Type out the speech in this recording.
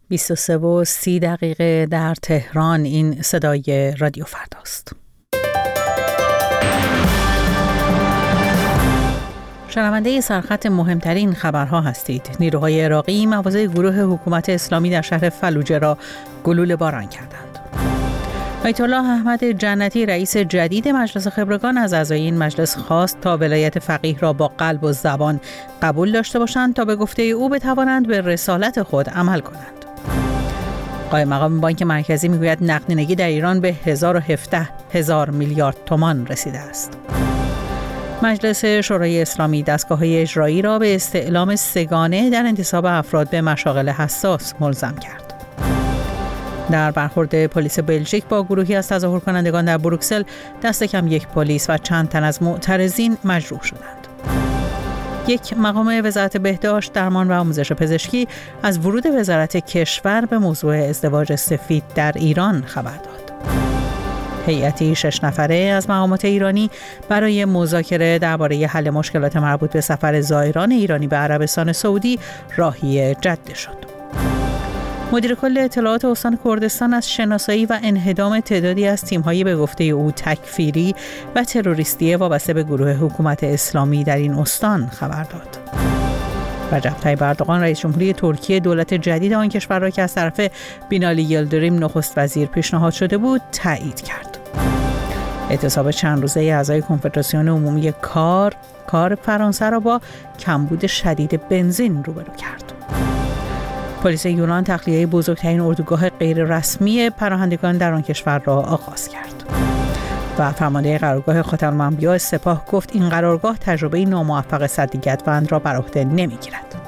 23:30 در تهران. این صدای رادیو فرداست. شنونده سرخط مهمترین خبرها هستید. نیروهای عراقی مواضع گروه حکومت اسلامی در شهر فلوجه را گلوله باران کردند. آیت الله احمد جنتی رئیس جدید مجلس خبرگان از اعضای این مجلس خواست تا ولایت فقیه را با قلب و زبان قبول داشته باشند تا به گفته او بتوانند به رسالت خود عمل کنند. قائم مقام بانک مرکزی میگوید نقدینگی در ایران به 1017,000 میلیارد تومان رسیده است. مجلس شورای اسلامی دستگاه‌های اجرایی را به استعلام سگانه در انتصاب افراد به مشاغل حساس ملزم کرد. در برخورد پلیس بلژیک با گروهی از تظاهر کنندگان در بروکسل، دست کم 1 پلیس و چند تن از معترضین مجروح شدند. یک مقام وزارت بهداشت، درمان و آموزش پزشکی از ورود وزارت کشور به موضوع ازدواج سفید در ایران خبر داد. هیئتی 6 نفره از مقامات ایرانی برای مذاکره درباره حل مشکلات مربوط به سفر زائران ایرانی به عربستان سعودی راهی جده شد. مدیر کل اطلاعات استان کردستان از شناسایی و انهدام تعدادی از تیم‌های به گفته او تکفیری و تروریستی وابسته به گروه حکومت اسلامی در این استان خبر داد. رجب طیب اردوغان رئیس جمهوری ترکیه دولت جدید آن کشور را که از طرف بینالی یلدریم نخست وزیر پیشنهاد شده بود تایید کرد. اعتصاب چند روزه اعضای کنفدراسیون عمومی کار فرانسه را با کمبود شدید بنزین روبرو کرد. پلیس یونان تخلیه بزرگترین اردوگاه غیر رسمی پناهندگان در آن کشور را آغاز کرد. و فرمانده قرارگاه خاتم الانبیاء سپاه گفت این قرارگاه تجربه ناموفق سد گدوند را بر عهده نمیگیرد.